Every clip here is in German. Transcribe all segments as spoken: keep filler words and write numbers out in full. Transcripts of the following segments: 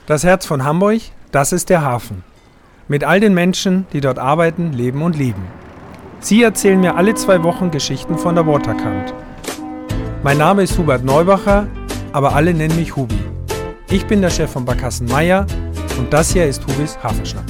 Das Herz von Hamburg, das ist der Hafen. Mit all den Menschen, die dort arbeiten, leben und lieben. Sie erzählen mir alle zwei Wochen Geschichten von der Waterkant. Mein Name ist Hubert Neubacher, aber alle nennen mich Hubi. Ich bin der Chef von Barkassen Meier und das hier ist Hubis Hafenschnack.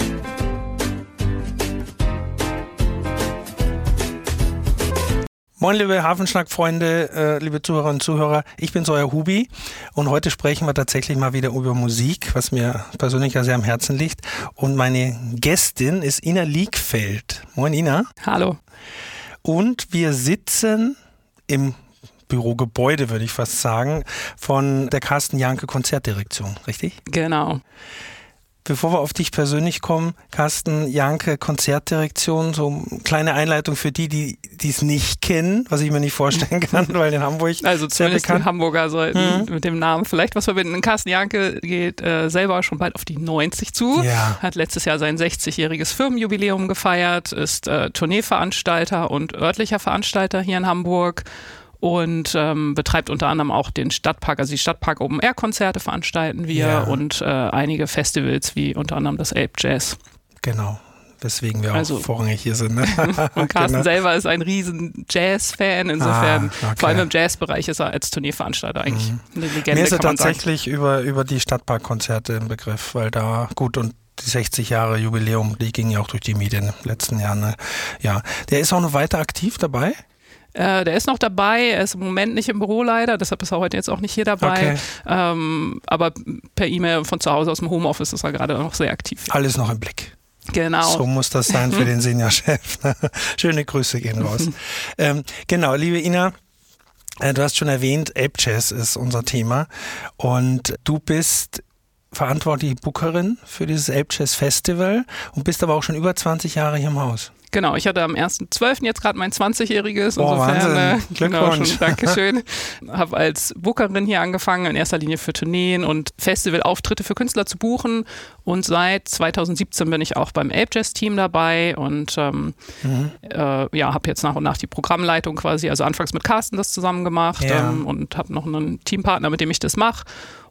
Moin liebe Hafenschnack-Freunde, äh, liebe Zuhörerinnen und Zuhörer, ich bin's euer Hubi und heute sprechen wir tatsächlich mal wieder über Musik, was mir persönlich ja sehr am Herzen liegt. Und meine Gästin ist Ina Liegfeld. Moin Ina. Hallo. Und wir sitzen im Bürogebäude, würde ich fast sagen, von der Carsten Jahnke Konzertdirektion, richtig? Genau. Bevor wir auf dich persönlich kommen, Carsten Jahnke Konzertdirektion, so eine kleine Einleitung für die, die es nicht kennen, was ich mir nicht vorstellen kann, weil in Hamburg also sehr zumindest bekannt. Die Hamburger sollten mhm. mit dem Namen vielleicht was verbinden. Carsten Jahnke geht äh, selber schon bald auf die neunzig zu, ja. Hat letztes Jahr sein sechzigjähriges Firmenjubiläum gefeiert, ist äh, Tourneeveranstalter und örtlicher Veranstalter hier in Hamburg. Und ähm, betreibt unter anderem auch den Stadtpark, also die Stadtpark Open Air Konzerte veranstalten wir ja. und äh, einige Festivals wie unter anderem das Ape Jazz. Genau, weswegen wir also, auch vorrangig hier sind. Ne? Und Carsten genau. selber ist ein riesen Jazz-Fan, insofern ah, okay. vor allem im Jazzbereich ist er als Tourneeveranstalter eigentlich mhm. eine Legende. Mir ist er kann man tatsächlich sagen. über, über die Stadtparkkonzerte im Begriff, weil da gut und die sechzig Jahre Jubiläum, die gingen ja auch durch die Medien in den letzten Jahren. Ne? Ja, der ist auch noch weiter aktiv dabei? Äh, der ist noch dabei, er ist im Moment nicht im Büro leider, deshalb ist er heute jetzt auch nicht hier dabei. Okay. Ähm, aber per E-Mail von zu Hause aus dem Homeoffice ist er gerade noch sehr aktiv. Alles noch im Blick. Genau. So muss das sein für den Seniorchef. Schöne Grüße gehen raus. ähm, genau, liebe Ina, äh, du hast schon erwähnt, Ape Jazz ist unser Thema und du bist verantwortliche Bookerin für dieses Ape Jazz Festival und bist aber auch schon über zwanzig Jahre hier im Haus. Genau, ich hatte am ersten zwölften jetzt gerade mein zwanzigjähriges. Oh, Insofern, Wahnsinn. Äh, Glückwunsch. Genau, schon, Dankeschön. Habe als Bookerin hier angefangen, in erster Linie für Tourneen und Festivalauftritte für Künstler zu buchen. Und seit zweitausendsiebzehn bin ich auch beim Ape Jazz Team dabei und ähm, mhm. äh, ja, habe jetzt nach und nach die Programmleitung quasi, also anfangs mit Carsten das zusammen gemacht ja. ähm, und habe noch einen Teampartner, mit dem ich das mache.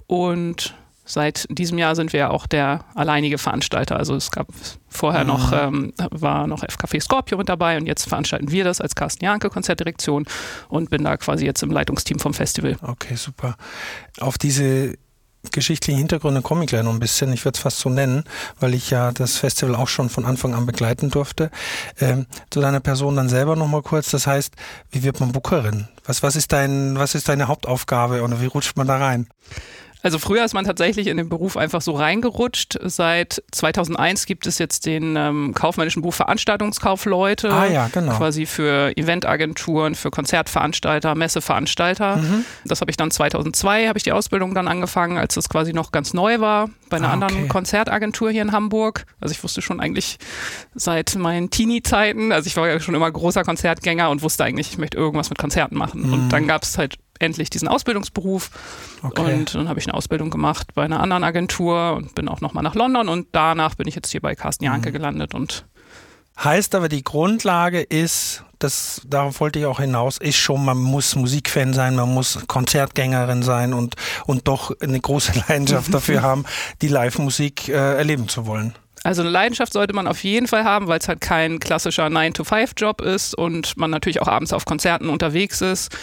Und seit diesem Jahr sind wir ja auch der alleinige Veranstalter. Also es gab vorher mhm. noch, ähm, war noch F Café Scorpio mit dabei und jetzt veranstalten wir das als Carsten Jahnke Konzertdirektion und bin da quasi jetzt im Leitungsteam vom Festival. Okay, super. Auf diese geschichtlichen Hintergründe komme ich gleich noch ein bisschen. Ich würde es fast so nennen, weil ich ja das Festival auch schon von Anfang an begleiten durfte. Ähm, zu deiner Person dann selber nochmal kurz. Das heißt, wie wird man Bookerin? Was, was ist dein, was ist deine Hauptaufgabe oder wie rutscht man da rein? Also früher ist man tatsächlich in den Beruf einfach so reingerutscht. Seit zweitausendeins gibt es jetzt den ähm, kaufmännischen Beruf Veranstaltungskaufleute. Ah ja, genau. Quasi für Eventagenturen, für Konzertveranstalter, Messeveranstalter. Mhm. Das habe ich dann zweitausendzwei, habe ich die Ausbildung dann angefangen, als das quasi noch ganz neu war, bei einer ah, okay. anderen Konzertagentur hier in Hamburg. Also ich wusste schon eigentlich seit meinen Teenie-Zeiten, also ich war ja schon immer großer Konzertgänger und wusste eigentlich, ich möchte irgendwas mit Konzerten machen. Mhm. Und dann gab es halt endlich diesen Ausbildungsberuf okay. und dann habe ich eine Ausbildung gemacht bei einer anderen Agentur und bin auch nochmal nach London und danach bin ich jetzt hier bei Carsten Jahnke mhm. gelandet. Und heißt aber, die Grundlage ist, das, darauf wollte ich auch hinaus, ist schon, man muss Musikfan sein, man muss Konzertgängerin sein und, und doch eine große Leidenschaft dafür haben, die Live-Musik äh, erleben zu wollen. Also eine Leidenschaft sollte man auf jeden Fall haben, weil es halt kein klassischer nine to five Job ist und man natürlich auch abends auf Konzerten unterwegs ist.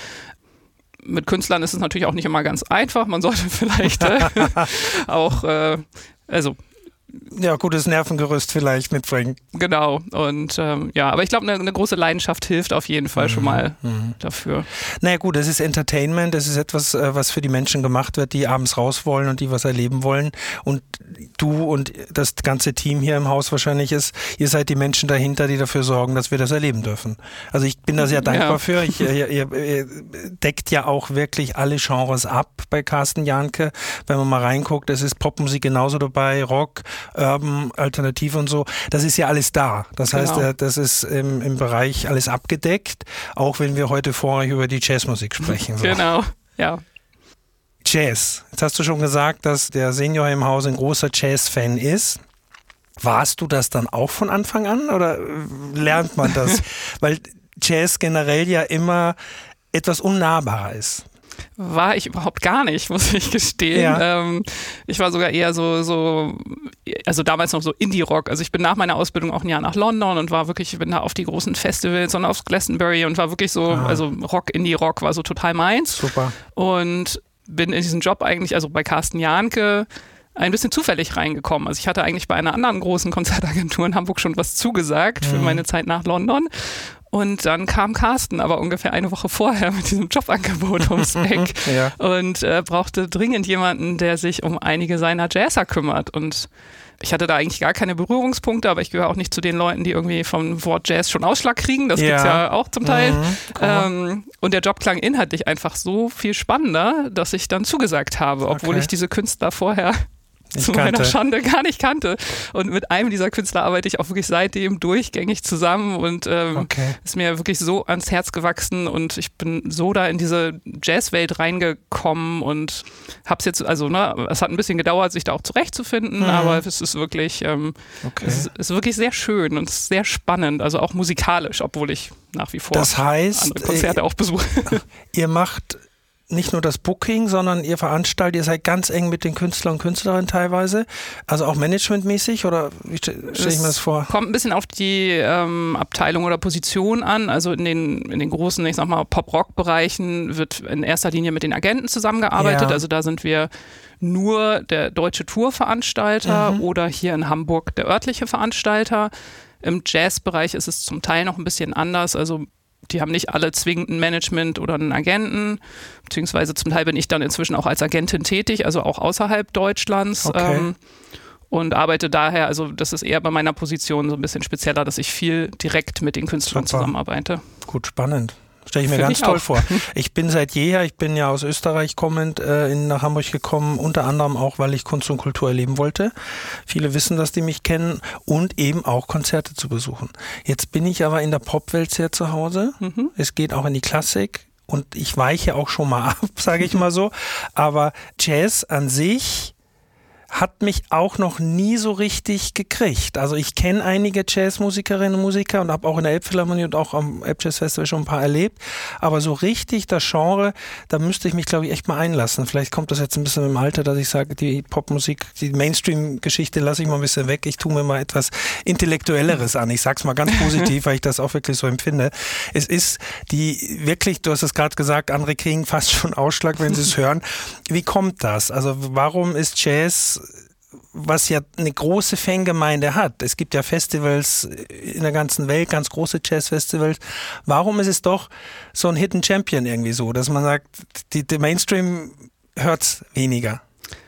Mit Künstlern ist es natürlich auch nicht immer ganz einfach. Man sollte vielleicht äh, auch, äh, also ja, gutes Nervengerüst vielleicht mitbringen. Genau. Und ähm, ja, aber ich glaube, eine, eine große Leidenschaft hilft auf jeden Fall mhm. schon mal mhm. dafür. Naja gut, das ist Entertainment, das ist etwas, was für die Menschen gemacht wird, die abends raus wollen und die was erleben wollen. Und du und das ganze Team hier im Haus wahrscheinlich ist, ihr seid die Menschen dahinter, die dafür sorgen, dass wir das erleben dürfen. Also ich bin da sehr dankbar ja. für. Ich, ihr, ihr, ihr deckt ja auch wirklich alle Genres ab bei Carsten Jahnke. Wenn man mal reinguckt, es ist Popmusik genauso dabei, Rock, Urban, Alternative und so, das ist ja alles da. Das heißt, genau. das ist im, im Bereich alles abgedeckt, auch wenn wir heute vorrangig über die Jazzmusik sprechen. So. Genau, ja. Jazz. Jetzt hast du schon gesagt, dass der Senior im Haus ein großer Jazz-Fan ist. Warst du das dann auch von Anfang an oder lernt man das? Weil Jazz generell ja immer etwas unnahbarer ist. War ich überhaupt gar nicht, muss ich gestehen. Ja. Ähm, ich war sogar eher so, so, also damals noch so Indie-Rock. Also ich bin nach meiner Ausbildung auch ein Jahr nach London und war wirklich, ich bin da auf die großen Festivals und aufs Glastonbury und war wirklich so, ah. also Rock, Indie-Rock war so total meins. Super. Und bin in diesen Job eigentlich, also bei Carsten Jahnke, ein bisschen zufällig reingekommen. Also ich hatte eigentlich bei einer anderen großen Konzertagentur in Hamburg schon was zugesagt für mhm. meine Zeit nach London. Und dann kam Carsten aber ungefähr eine Woche vorher mit diesem Jobangebot ums Eck ja. und äh, brauchte dringend jemanden, der sich um einige seiner Jazzer kümmert. Und ich hatte da eigentlich gar keine Berührungspunkte, aber ich gehöre auch nicht zu den Leuten, die irgendwie vom Wort Jazz schon Ausschlag kriegen. Das ja. gibt's ja auch zum Teil. Mhm, ähm, und der Job klang inhaltlich einfach so viel spannender, dass ich dann zugesagt habe, obwohl okay. ich diese Künstler vorher Ich zu kannte. meiner Schande gar nicht kannte. Und mit einem dieser Künstler arbeite ich auch wirklich seitdem durchgängig zusammen und ähm, okay. ist mir wirklich so ans Herz gewachsen und ich bin so da in diese Jazzwelt reingekommen und hab's jetzt, also ne, es hat ein bisschen gedauert, sich da auch zurechtzufinden, mhm. aber es ist wirklich, ähm, okay. es ist, ist wirklich sehr schön und sehr spannend, also auch musikalisch, obwohl ich nach wie vor das heißt, andere Konzerte äh, auch besuche. Ihr macht nicht nur das Booking, sondern ihr veranstaltet, ihr seid ganz eng mit den Künstlern und Künstlerinnen teilweise, also auch managementmäßig oder wie stelle ich mir das vor? Kommt ein bisschen auf die ähm, Abteilung oder Position an, also in den, in den großen, ich sag mal, Pop-Rock-Bereichen wird in erster Linie mit den Agenten zusammengearbeitet, ja. also da sind wir nur der deutsche Tourveranstalter mhm. oder hier in Hamburg der örtliche Veranstalter. Im Jazzbereich ist es zum Teil noch ein bisschen anders, also die haben nicht alle zwingend ein Management oder einen Agenten, beziehungsweise zum Teil bin ich dann inzwischen auch als Agentin tätig, also auch außerhalb Deutschlands okay. ähm, und arbeite daher, also das ist eher bei meiner Position so ein bisschen spezieller, dass ich viel direkt mit den Künstlern Super. zusammenarbeite. Gut, spannend. Stelle ich mir Find ganz ich toll auch. vor. Ich bin seit jeher, ich bin ja aus Österreich kommend äh, in, nach Hamburg gekommen, unter anderem auch, weil ich Kunst und Kultur erleben wollte. Viele wissen, dass die mich kennen und eben auch Konzerte zu besuchen. Jetzt bin ich aber in der Popwelt sehr zu Hause. Mhm. Es geht auch in die Klassik und ich weiche auch schon mal ab, sage ich mal so. Aber Jazz an sich hat mich auch noch nie so richtig gekriegt. Also ich kenne einige Jazzmusikerinnen und Musiker und habe auch in der Elbphilharmonie und auch am Elbjazz-Festival schon ein paar erlebt. Aber so richtig das Genre, da müsste ich mich, glaube ich, echt mal einlassen. Vielleicht kommt das jetzt ein bisschen im Alter, dass ich sage, die Popmusik, die Mainstream-Geschichte lasse ich mal ein bisschen weg. Ich tue mir mal etwas Intellektuelleres an. Ich sag's mal ganz positiv, weil ich das auch wirklich so empfinde. Es ist die wirklich, du hast es gerade gesagt, andere kriegen fast schon Ausschlag, wenn sie es hören. Wie kommt das? Also warum ist Jazz, was ja eine große Fangemeinde hat. Es gibt ja Festivals in der ganzen Welt, ganz große Jazzfestivals. Warum ist es doch so ein Hidden Champion irgendwie so, dass man sagt, die, die Mainstream hört's weniger?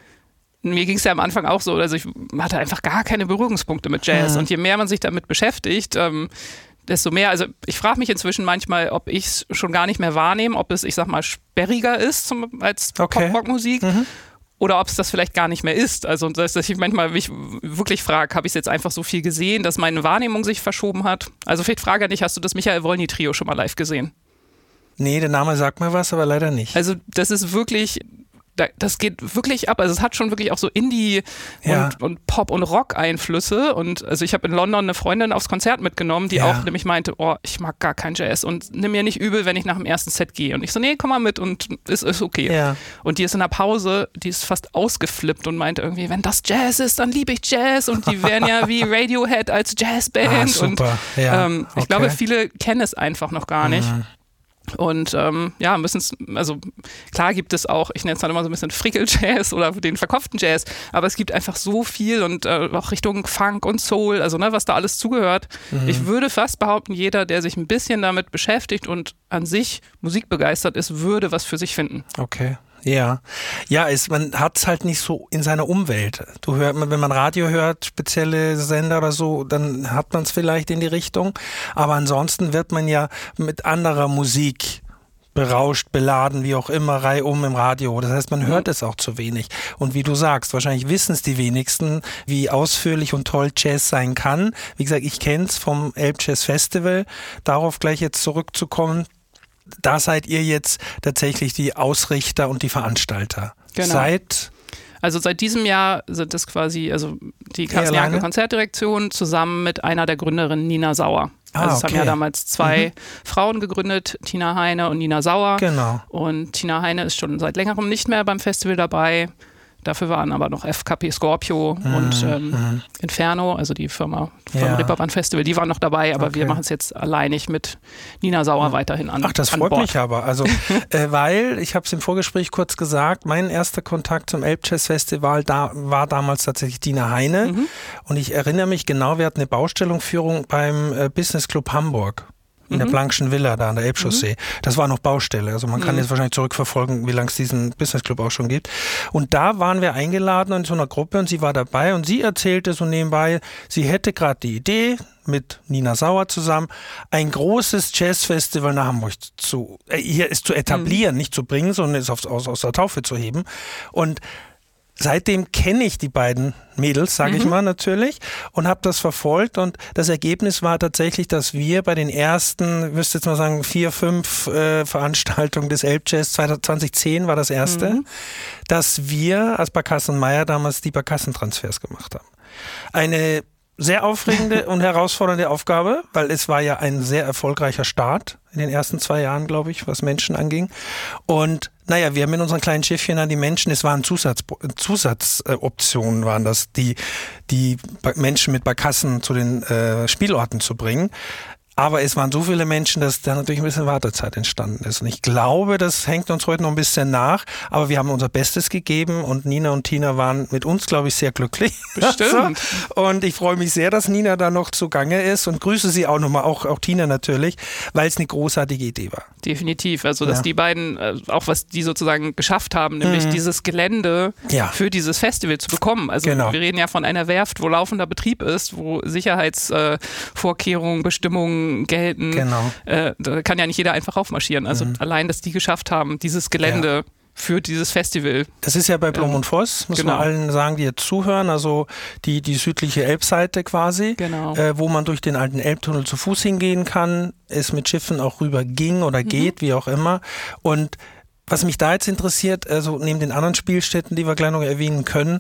Mir ging es ja am Anfang auch so, also ich hatte einfach gar keine Berührungspunkte mit Jazz. Mhm. Und je mehr man sich damit beschäftigt, ähm, desto mehr, also ich frage mich inzwischen manchmal, ob ich es schon gar nicht mehr wahrnehme, ob es, ich sag mal, sperriger ist zum, als okay. Pop-Rock-Musik. Mhm. Oder ob es das vielleicht gar nicht mehr ist. Also, dass ich manchmal mich wirklich frage, habe ich es jetzt einfach so viel gesehen, dass meine Wahrnehmung sich verschoben hat? Also, vielleicht frage ich, hast du das Michael Wolny-Trio schon mal live gesehen? Nee, der Name sagt mir was, aber leider nicht. Also, das ist wirklich, das geht wirklich ab. Also, es hat schon wirklich auch so Indie- ja. und, und Pop- und Rock-Einflüsse. Und also, ich habe in London eine Freundin aufs Konzert mitgenommen, die ja. auch nämlich meinte, oh, ich mag gar kein Jazz und nimm mir nicht übel, wenn ich nach dem ersten Set gehe. Und ich so, nee, komm mal mit und es ist okay. Ja. Und die ist in der Pause, die ist fast ausgeflippt und meinte irgendwie, wenn das Jazz ist, dann liebe ich Jazz. Und die wären ja wie Radiohead als Jazzband. Ah, super. Und ja. ähm, ich okay. glaube, viele kennen es einfach noch gar nicht. Mhm. Und ähm, ja, müssen es, also klar gibt es auch, ich nenne es dann immer so ein bisschen Frickel-Jazz oder den verkopften Jazz, aber es gibt einfach so viel und äh, auch Richtung Funk und Soul, also ne, was da alles zugehört. Mhm. Ich würde fast behaupten, jeder, der sich ein bisschen damit beschäftigt und an sich musikbegeistert ist, würde was für sich finden. Okay. Ja, ja, es, man hat es halt nicht so in seiner Umwelt. Du hört, wenn man Radio hört, spezielle Sender oder so, dann hat man es vielleicht in die Richtung. Aber ansonsten wird man ja mit anderer Musik berauscht, beladen, wie auch immer, reihum im Radio. Das heißt, man hört es auch zu wenig. Und wie du sagst, wahrscheinlich wissen es die wenigsten, wie ausführlich und toll Jazz sein kann. Wie gesagt, ich kenne es vom Elbjazz Festival. Darauf gleich jetzt zurückzukommen. Da seid ihr jetzt tatsächlich die Ausrichter und die Veranstalter. Genau. Seit Also seit diesem Jahr sind es quasi, also die Carsten Jahnke Konzertdirektion zusammen mit einer der Gründerinnen, Nina Sauer. Ah, also es okay. haben ja damals zwei mhm. Frauen gegründet, Tina Heine und Nina Sauer. Genau. Und Tina Heine ist schon seit längerem nicht mehr beim Festival dabei. Dafür waren aber noch F K P Scorpio mhm. und ähm, mhm. Inferno, also die Firma vom ja. Reeperbahn Festival, die waren noch dabei, aber okay. wir machen es jetzt alleinig mit Nina Sauer weiterhin an. Ach, das an freut Bord. mich aber. Also, äh, weil, ich habe es im Vorgespräch kurz gesagt, mein erster Kontakt zum Elbjazz-Festival da, war damals tatsächlich Tina Heine. Mhm. Und ich erinnere mich genau, wir hatten eine Baustellungsführung beim äh, Business Club Hamburg. In der Blankschen Villa da an der Elbchaussee. Mhm. Das war noch Baustelle. Also man kann mhm. jetzt wahrscheinlich zurückverfolgen, wie lange es diesen Business Club auch schon gibt. Und da waren wir eingeladen in so einer Gruppe und sie war dabei und sie erzählte so nebenbei, sie hätte gerade die Idee, mit Nina Sauer zusammen, ein großes Jazzfestival nach Hamburg zu, äh, hier ist zu etablieren, mhm. nicht zu bringen, sondern es aus, aus, aus der Taufe zu heben. Und seitdem kenne ich die beiden Mädels, sage mhm. ich mal natürlich, und habe das verfolgt und das Ergebnis war tatsächlich, dass wir bei den ersten, ich müsste jetzt mal sagen, vier, fünf äh, Veranstaltungen des Elbjazz, zwanzig zehn war das erste, mhm. dass wir als Barkassen Meier damals die Barkassen-Transfers gemacht haben. Eine sehr aufregende und herausfordernde Aufgabe, weil es war ja ein sehr erfolgreicher Start in den ersten zwei Jahren, glaube ich, was Menschen anging. Und naja, wir haben in unseren kleinen Schiffchen an die Menschen, es waren Zusatz, Zusatzoptionen, waren das, die, die Menschen mit Barkassen zu den äh, Spielorten zu bringen. Aber es waren so viele Menschen, dass da natürlich ein bisschen Wartezeit entstanden ist. Und ich glaube, das hängt uns heute noch ein bisschen nach. Aber wir haben unser Bestes gegeben und Nina und Tina waren mit uns, glaube ich, sehr glücklich. Bestimmt. Und ich freue mich sehr, dass Nina da noch zugange ist und grüße sie auch nochmal, auch, auch Tina natürlich, weil es eine großartige Idee war. Definitiv. Also, dass ja. die beiden, auch was die sozusagen geschafft haben, nämlich mhm. dieses Gelände ja. für dieses Festival zu bekommen. Also, genau. wir reden ja von einer Werft, wo laufender Betrieb ist, wo Sicherheitsvorkehrungen, äh, Bestimmungen gelten. Genau. Äh, da kann ja nicht jeder einfach aufmarschieren. Also mhm. allein, dass die geschafft haben, dieses Gelände ja. für dieses Festival. Das ist ja bei Blom und Voss, muss genau. man allen sagen, die jetzt zuhören, also die, die südliche Elbseite quasi, genau. äh, wo man durch den alten Elbtunnel zu Fuß hingehen kann, es mit Schiffen auch rüber ging oder geht, mhm. wie auch immer. Und was mich da jetzt interessiert, also neben den anderen Spielstätten, die wir gleich noch erwähnen können,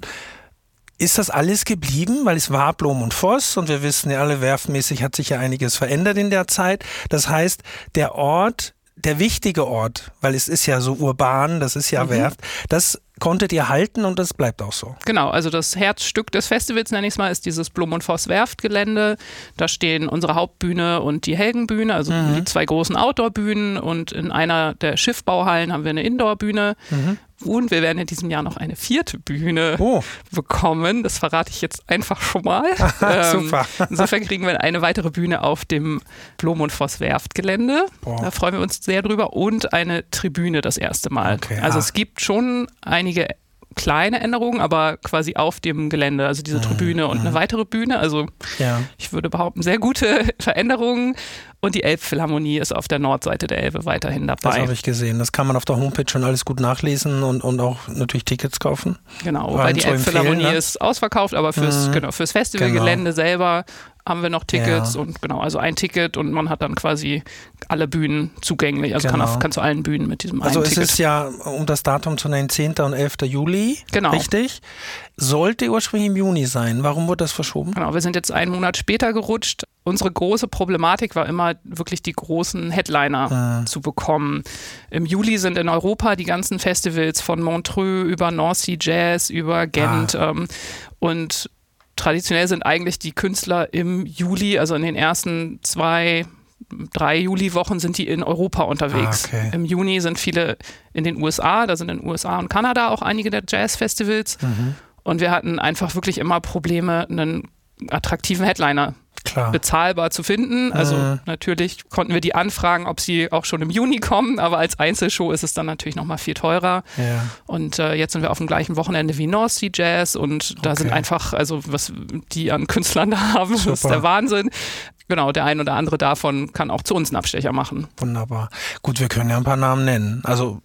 ist das alles geblieben? Weil es war Blom und Voss und wir wissen ja alle, werftmäßig hat sich ja einiges verändert in der Zeit. Das heißt, der Ort, der wichtige Ort, weil es ist ja so urban, das ist ja mhm. Werft, das konntet ihr halten und das bleibt auch so. Genau, also das Herzstück des Festivals, nenne ich es mal, ist dieses Blom und Voss Werftgelände. Da stehen unsere Hauptbühne und die Helgenbühne, also mhm. die zwei großen Outdoor-Bühnen, und in einer der Schiffbauhallen haben wir eine Indoor-Bühne. Mhm. Und wir werden in diesem Jahr noch eine vierte Bühne oh. bekommen. Das verrate ich jetzt einfach schon mal. ähm, Super. Insofern kriegen wir eine weitere Bühne auf dem Blom und Voss Werftgelände. Boah. Da freuen wir uns sehr drüber. Und eine Tribüne das erste Mal. Okay, also ah. es gibt schon einige kleine Änderungen, aber quasi auf dem Gelände, also diese Tribüne und eine weitere Bühne. Also ja. ich würde behaupten, sehr gute Veränderungen. Und die Elbphilharmonie ist auf der Nordseite der Elbe weiterhin dabei. Das habe ich gesehen. Das kann man auf der Homepage schon alles gut nachlesen und, und auch natürlich Tickets kaufen. Genau, weil die Elbphilharmonie ne? ist ausverkauft, aber fürs, mhm. genau, fürs Festivalgelände genau. selber haben wir noch Tickets ja. und genau, also ein Ticket und man hat dann quasi alle Bühnen zugänglich. Also genau. kann, auf, kann zu allen Bühnen mit diesem also einen Ticket. Also es ist ja, um das Datum zu nennen, zehnten und elften Juli, genau. richtig? Sollte ursprünglich im Juni sein. Warum wurde das verschoben? Genau, wir sind jetzt einen Monat später gerutscht. Unsere große Problematik war immer wirklich die großen Headliner ah. zu bekommen. Im Juli sind in Europa die ganzen Festivals von Montreux über North Sea Jazz, über Gent ah. ähm, und traditionell sind eigentlich die Künstler im Juli, also in den ersten zwei, drei Juliwochen sind die in Europa unterwegs. Ah, okay. Im Juni sind viele in den U S A, da sind in den U S A und Kanada auch einige der Jazzfestivals. Mhm. Und wir hatten einfach wirklich immer Probleme, einen attraktiven Headliner Klar. bezahlbar zu finden. Also mhm. natürlich konnten wir die anfragen, ob sie auch schon im Juni kommen, aber als Einzelshow ist es dann natürlich nochmal viel teurer. Ja. Und äh, jetzt sind wir auf dem gleichen Wochenende wie North Sea Jazz und da okay. sind einfach, also was die an Künstlern da haben, Super. Das ist der Wahnsinn. Genau, der ein oder andere davon kann auch zu uns einen Abstecher machen. Wunderbar. Gut, wir können ja ein paar Namen nennen. Also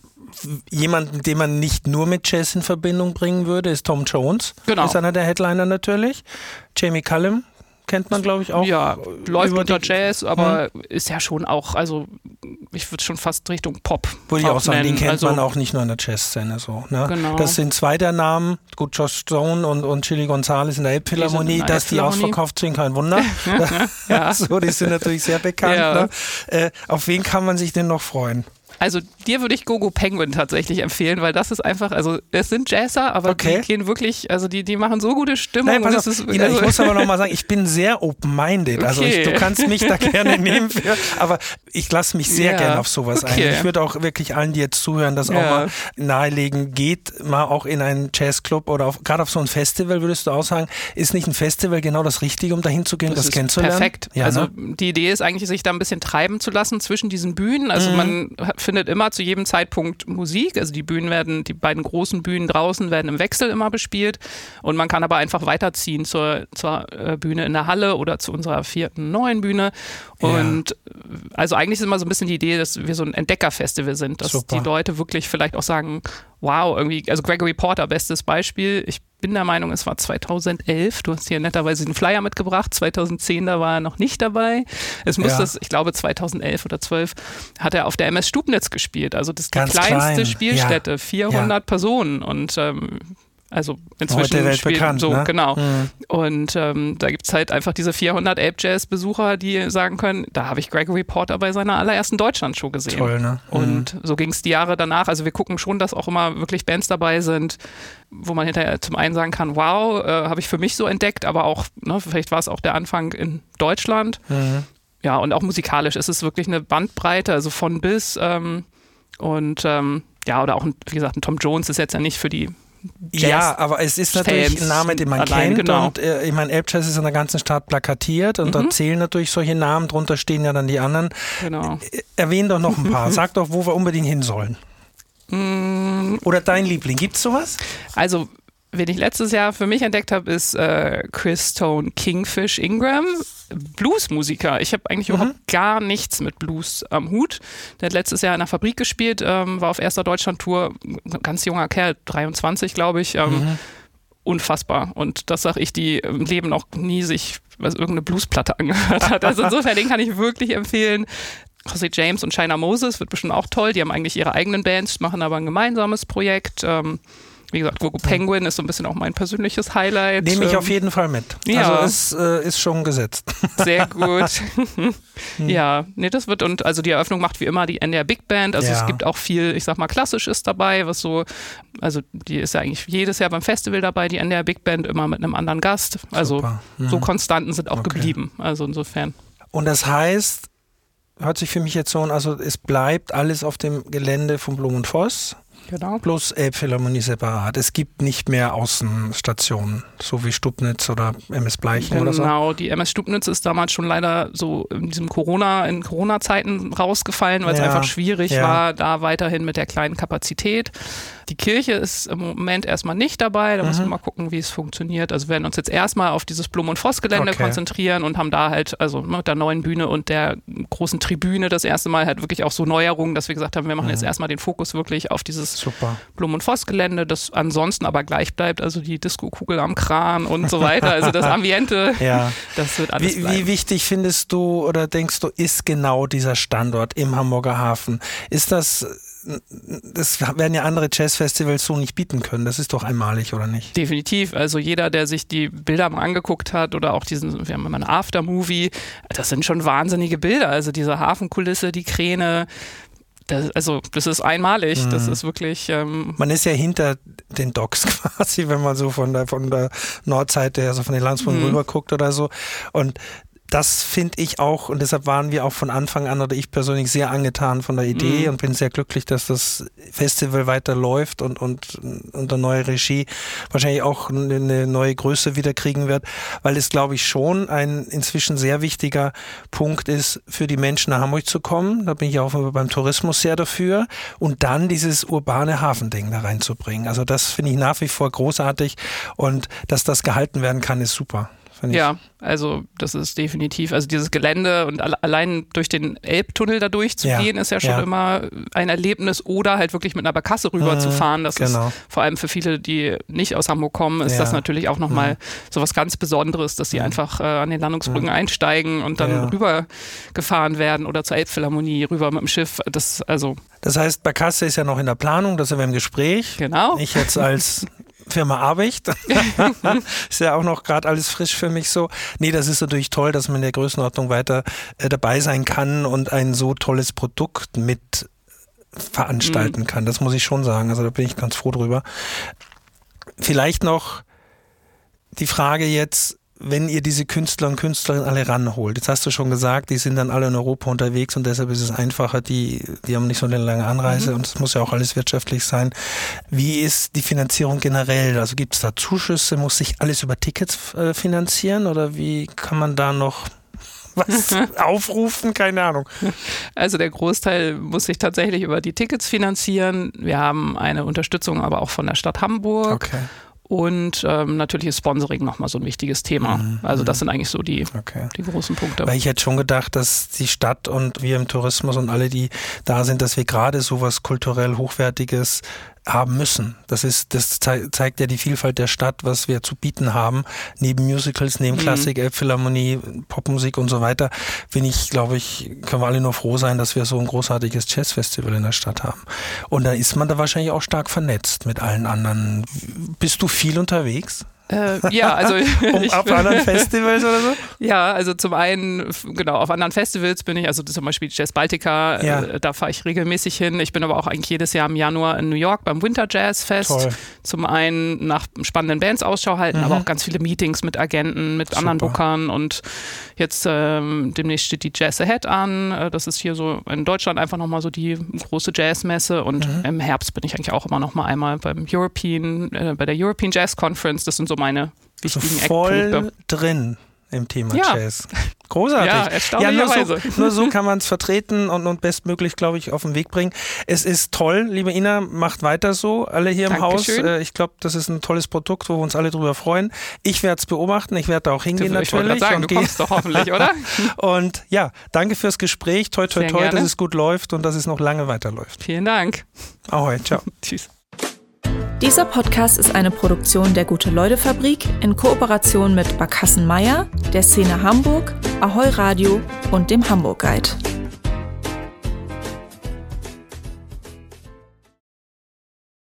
jemanden, den man nicht nur mit Jazz in Verbindung bringen würde, ist Tom Jones. Genau. Ist einer der Headliner natürlich. Jamie Cullum kennt man, glaube ich, auch. Ja, läuft unter die, Jazz, aber hm. ist ja schon auch, also ich würde schon fast Richtung Pop. Würde ich auch sagen, nennen. den kennt also, man auch nicht nur in der Jazzszene so. Ne? Genau. Das sind zwei der Namen, gut, Josh Stone und, und Chili Gonzalez in der Elbphilharmonie, dass die ausverkauft sind, kein Wunder. ja. So, die sind natürlich sehr bekannt. Ja. Ne? Äh, auf wen kann man sich denn noch freuen? Also dir würde ich Gogo Penguin tatsächlich empfehlen, weil das ist einfach, also es sind Jazzer, aber okay. die gehen wirklich, also die, die machen so gute Stimmung. Nein, pass auf, ist, Ina, also ich muss aber noch mal sagen, ich bin sehr open-minded, okay. also ich, du kannst mich da gerne nehmen für, aber ich lasse mich sehr ja. gerne auf sowas okay. ein. Ich würde auch wirklich allen, die jetzt zuhören, das ja. auch mal nahelegen, geht mal auch in einen Jazzclub oder auf, gerade auf so ein Festival, würdest du auch sagen, ist nicht ein Festival genau das Richtige, um dahin zu gehen, das, das kennenzulernen? Perfekt. Ja, also ne? Die Idee ist eigentlich, sich da ein bisschen treiben zu lassen zwischen diesen Bühnen. Also mhm. man findet immer zu jedem Zeitpunkt Musik, also die Bühnen werden, die beiden großen Bühnen draußen werden im Wechsel immer bespielt und man kann aber einfach weiterziehen zur, zur Bühne in der Halle oder zu unserer vierten neuen Bühne und ja. also eigentlich ist immer so ein bisschen die Idee, dass wir so ein Entdeckerfestival sind, dass Super. Die Leute wirklich vielleicht auch sagen, wow, irgendwie, also Gregory Porter, bestes Beispiel, ich bin der Meinung, es war zweitausendelf, du hast hier netterweise den Flyer mitgebracht, zweitausendzehn, da war er noch nicht dabei. Es muss ja. das, ich glaube zweitausendelf oder zwölf, hat er auf der M S Stubnitz gespielt, also das ist die Ganz kleinste klein. Spielstätte, ja. vierhundert ja. Personen und ähm, also inzwischen Heute spielt so, ne? genau. Mhm. Und ähm, da gibt es halt einfach diese vierhundert Elb-Jazz-Besucher, die sagen können, da habe ich Gregory Porter bei seiner allerersten Deutschland-Show gesehen. Toll, ne? Mhm. Und so ging es die Jahre danach. Also wir gucken schon, dass auch immer wirklich Bands dabei sind, wo man hinterher zum einen sagen kann, wow, äh, habe ich für mich so entdeckt, aber auch, ne, vielleicht war es auch der Anfang in Deutschland. Mhm. Ja, und auch musikalisch ist es wirklich eine Bandbreite, also von bis ähm, und ähm, ja, oder auch, ein, wie gesagt, ein Tom Jones ist jetzt ja nicht für die Jazz ja, aber es ist natürlich Fans ein Name, den man allein, kennt genau. und äh, ich meine, Elbjazz ist in der ganzen Stadt plakatiert und mhm. da zählen natürlich solche Namen, drunter stehen ja dann die anderen. Genau. Äh, erwähn doch noch ein paar, sag doch, wo wir unbedingt hin sollen. Mm. Oder dein Liebling, gibt's sowas? Also, wen ich letztes Jahr für mich entdeckt habe, ist äh, Chris Tone Kingfish Ingram, Bluesmusiker. Ich habe eigentlich mhm. überhaupt gar nichts mit Blues am Hut. Der hat letztes Jahr in der Fabrik gespielt, ähm, war auf erster Deutschland-Tour, ganz junger Kerl, dreiundzwanzig glaube ich, ähm, mhm. unfassbar. Und das sage ich, die im Leben noch nie sich was, irgendeine Bluesplatte angehört hat. Also insofern, den kann ich wirklich empfehlen. Jose James und China Moses wird bestimmt auch toll. Die haben eigentlich ihre eigenen Bands, machen aber ein gemeinsames Projekt. Ähm, Wie gesagt, Gogo Penguin ist so ein bisschen auch mein persönliches Highlight. Nehme ich auf jeden Fall mit. Ja. Also es äh, ist schon gesetzt. Sehr gut. Ja, nee, das wird, und also die Eröffnung macht wie immer die N D R Big Band. Also ja. es gibt auch viel, ich sag mal, Klassisches dabei, was so, also die ist ja eigentlich jedes Jahr beim Festival dabei, die N D R Big Band, immer mit einem anderen Gast. Also mhm. so Konstanten sind auch okay. geblieben. Also insofern. Und das heißt, hört sich für mich jetzt so an, also es bleibt alles auf dem Gelände von Blum und Voss. Genau. Plus Elbphilharmonie separat. Es gibt nicht mehr Außenstationen, so wie Stubnitz oder M S Bleichen genau, oder so. Genau, die M S Stubnitz ist damals schon leider so in diesem Corona, in Corona-Zeiten rausgefallen, weil es ja, einfach schwierig ja. war, da weiterhin mit der kleinen Kapazität. Die Kirche ist im Moment erstmal nicht dabei, da mhm. müssen wir mal gucken, wie es funktioniert. Also wir werden uns jetzt erstmal auf dieses Blum- und Voss-Gelände okay. konzentrieren und haben da halt, also mit der neuen Bühne und der großen Tribüne das erste Mal halt wirklich auch so Neuerungen, dass wir gesagt haben, wir machen mhm. jetzt erstmal den Fokus wirklich auf dieses Super. Blum- und Voss-Gelände, das ansonsten aber gleich bleibt, also die Disco-Kugel am Kran und so weiter, also das Ambiente, ja. das wird alles wie, bleiben. Wie wichtig findest du oder denkst du, ist genau dieser Standort im Hamburger Hafen? Ist das, das werden ja andere Jazzfestivals so nicht bieten können, das ist doch einmalig, oder nicht? Definitiv, also jeder, der sich die Bilder mal angeguckt hat oder auch diesen, wir haben immer einen Aftermovie, das sind schon wahnsinnige Bilder, also diese Hafenkulisse, die Kräne, Das, also das ist einmalig, mhm. das ist wirklich... Ähm man ist ja hinter den Docks quasi, wenn man so von der, von der Nordseite, also von den Landspunkten mhm. rüber guckt oder so, und das finde ich auch, und deshalb waren wir auch von Anfang an, oder ich persönlich, sehr angetan von der Idee mhm. und bin sehr glücklich, dass das Festival weiterläuft und, und unter neue Regie wahrscheinlich auch eine neue Größe wieder kriegen wird, weil es, glaube ich, schon ein inzwischen sehr wichtiger Punkt ist, für die Menschen nach Hamburg zu kommen. Da bin ich auch beim Tourismus sehr dafür. Und dann dieses urbane Hafending da reinzubringen. Also das finde ich nach wie vor großartig, und dass das gehalten werden kann, ist super. Ja, also das ist definitiv, also dieses Gelände und allein durch den Elbtunnel da durchzugehen, ja, ist ja schon ja. immer ein Erlebnis oder halt wirklich mit einer Barkasse rüber mhm, zu fahren. Das genau. ist vor allem für viele, die nicht aus Hamburg kommen, ist ja. das natürlich auch nochmal mhm. so was ganz Besonderes, dass die mhm. einfach äh, an den Landungsbrücken mhm. einsteigen und dann ja. rüber gefahren werden oder zur Elbphilharmonie rüber mit dem Schiff. Das, also das heißt, Barkasse ist ja noch in der Planung, da sind wir im Gespräch. Genau. Ich jetzt als Firma Abicht. Ist ja auch noch gerade alles frisch für mich so. Nee, das ist natürlich toll, dass man in der Größenordnung weiter äh, dabei sein kann und ein so tolles Produkt mit veranstalten mhm. kann. Das muss ich schon sagen. Also da bin ich ganz froh drüber. Vielleicht noch die Frage jetzt, wenn ihr diese Künstler und Künstlerinnen alle ranholt. Jetzt hast du schon gesagt, die sind dann alle in Europa unterwegs und deshalb ist es einfacher, die, die haben nicht so eine lange Anreise mhm. und es muss ja auch alles wirtschaftlich sein. Wie ist die Finanzierung generell? Also gibt es da Zuschüsse? Muss sich alles über Tickets äh, finanzieren oder wie kann man da noch was aufrufen? Keine Ahnung. Also der Großteil muss sich tatsächlich über die Tickets finanzieren. Wir haben eine Unterstützung aber auch von der Stadt Hamburg. Okay. Und ähm, natürlich ist Sponsoring nochmal so ein wichtiges Thema. Mhm. Also das sind eigentlich so die, okay. die großen Punkte. Weil ich hätte schon gedacht, dass die Stadt und wir im Tourismus und alle, die da sind, dass wir gerade sowas kulturell Hochwertiges haben müssen. Das ist, das zeigt ja die Vielfalt der Stadt, was wir zu bieten haben. Neben Musicals, neben mhm. Klassik, Elbphilharmonie, Popmusik und so weiter, bin ich, glaube ich, können wir alle nur froh sein, dass wir so ein großartiges Jazzfestival in der Stadt haben. Und da ist man da wahrscheinlich auch stark vernetzt mit allen anderen. Bist du viel unterwegs? Äh, ja, also um, auf bin, anderen Festivals oder so? Ja, also zum einen, genau, auf anderen Festivals bin ich, also zum Beispiel Jazz Baltica, ja. äh, da fahre ich regelmäßig hin. Ich bin aber auch eigentlich jedes Jahr im Januar in New York beim Winter Jazz Fest. Toll. Zum einen nach spannenden Bands Ausschau halten, mhm. aber auch ganz viele Meetings mit Agenten, mit Super. anderen Bookern und jetzt ähm, demnächst steht die Jazz Ahead an. Das ist hier so in Deutschland einfach nochmal so die große Jazzmesse und mhm. im Herbst bin ich eigentlich auch immer nochmal einmal beim European, äh, bei der European Jazz Conference. Das sind so meine wichtigen so voll Eckpunkte. Drin im Thema ja. Jazz. Großartig. Ja, erstaunlicherweise. Ja, nur, so, nur so kann man es vertreten und, und bestmöglich, glaube ich, auf den Weg bringen. Es ist toll, liebe Ina, macht weiter so, alle hier im Dankeschön. Haus. Ich glaube, das ist ein tolles Produkt, wo wir uns alle drüber freuen. Ich werde es beobachten, ich werde da auch hingehen das, natürlich. Ich sagen, und du kommst doch hoffentlich, oder? Und ja, danke fürs Gespräch. Toi, toi, Sehr toi, gerne. dass es gut läuft und dass es noch lange weiterläuft. Vielen Dank. Ahoi, ciao. Tschüss. Dieser Podcast ist eine Produktion der Gute-Leute-Fabrik in Kooperation mit Barkassen Meier, der Szene Hamburg, Ahoi Radio und dem Hamburg Guide.